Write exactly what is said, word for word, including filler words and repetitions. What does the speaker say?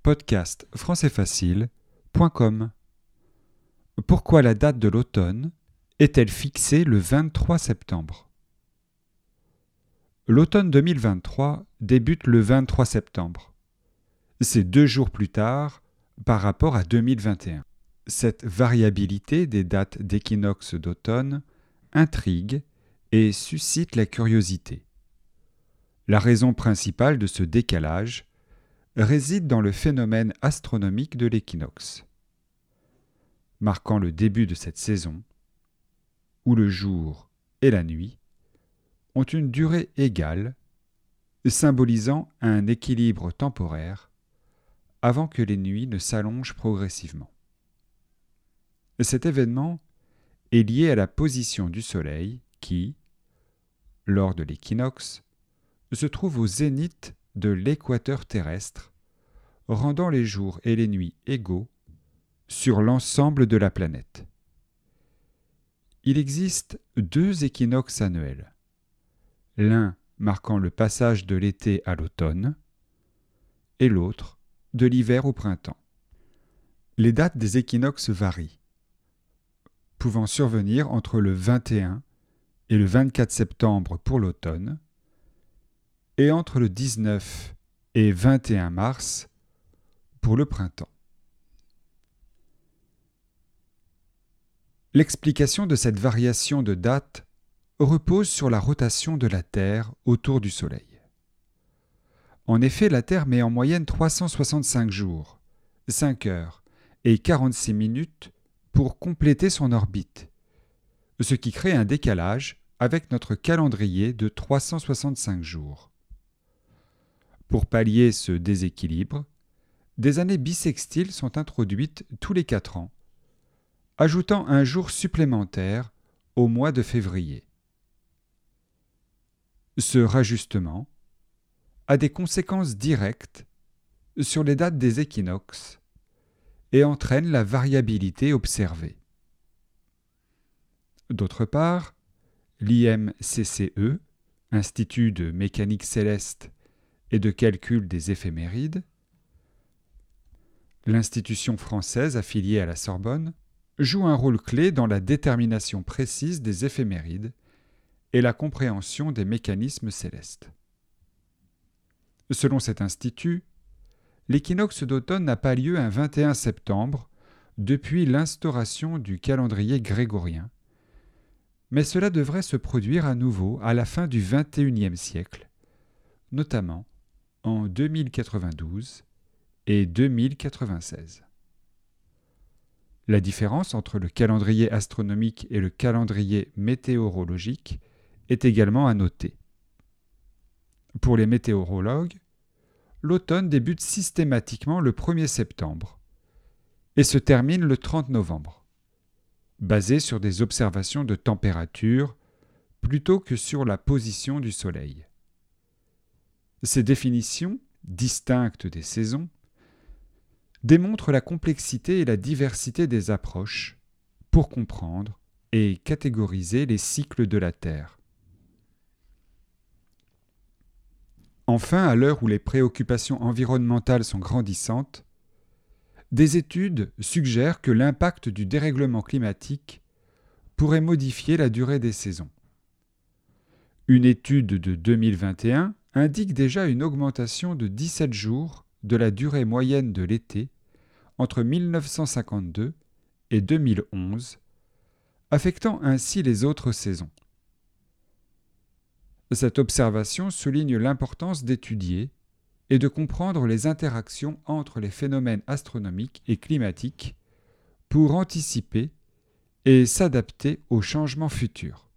podcast français facile point com. Pourquoi la date de l'automne est-elle fixée le vingt-trois septembre? L'automne deux mille vingt-trois débute le vingt-trois septembre. C'est deux jours plus tard par rapport à deux mille vingt et un. Cette variabilité des dates d'équinoxe d'automne intrigue et suscite la curiosité. La raison principale de ce décalage réside dans le phénomène astronomique de l'équinoxe, marquant le début de cette saison, où le jour et la nuit ont une durée égale, symbolisant un équilibre temporaire avant que les nuits ne s'allongent progressivement. Cet événement est lié à la position du Soleil qui, lors de l'équinoxe, se trouve au zénith de l'équateur terrestre, rendant les jours et les nuits égaux sur l'ensemble de la planète. Il existe deux équinoxes annuels, l'un marquant le passage de l'été à l'automne et l'autre de l'hiver au printemps. Les dates des équinoxes varient, pouvant survenir entre le vingt et un et le vingt-quatre septembre pour l'automne et entre le dix-neuf et vingt et un mars pour le printemps. L'explication de cette variation de date repose sur la rotation de la Terre autour du Soleil. En effet, la Terre met en moyenne trois cent soixante-cinq jours, cinq heures et quarante-six minutes pour compléter son orbite, ce qui crée un décalage avec notre calendrier de trois cent soixante-cinq jours. Pour pallier ce déséquilibre, des années bissextiles sont introduites tous les quatre ans, ajoutant un jour supplémentaire au mois de février. Ce rajustement a des conséquences directes sur les dates des équinoxes et entraîne la variabilité observée. D'autre part, l'I M C C E, Institut de mécanique céleste et de calcul des éphémérides, l'institution française affiliée à la Sorbonne, joue un rôle clé dans la détermination précise des éphémérides et la compréhension des mécanismes célestes. Selon cet institut, l'équinoxe d'automne n'a pas lieu un vingt et un septembre depuis l'instauration du calendrier grégorien, mais cela devrait se produire à nouveau à la fin du vingt et unième siècle, notamment en deux mille quatre-vingt-douze et deux mille quatre-vingt-seize. La différence entre le calendrier astronomique et le calendrier météorologique est également à noter. Pour les météorologues, l'automne débute systématiquement le premier septembre et se termine le trente novembre, basé sur des observations de température plutôt que sur la position du Soleil. Ces définitions, distinctes des saisons, démontrent la complexité et la diversité des approches pour comprendre et catégoriser les cycles de la Terre. Enfin, à l'heure où les préoccupations environnementales sont grandissantes, des études suggèrent que l'impact du dérèglement climatique pourrait modifier la durée des saisons. Une étude de deux mille vingt et un indique déjà une augmentation de dix-sept jours de la durée moyenne de l'été entre mille neuf cent cinquante-deux et deux mille onze, affectant ainsi les autres saisons. Cette observation souligne l'importance d'étudier et de comprendre les interactions entre les phénomènes astronomiques et climatiques pour anticiper et s'adapter aux changements futurs.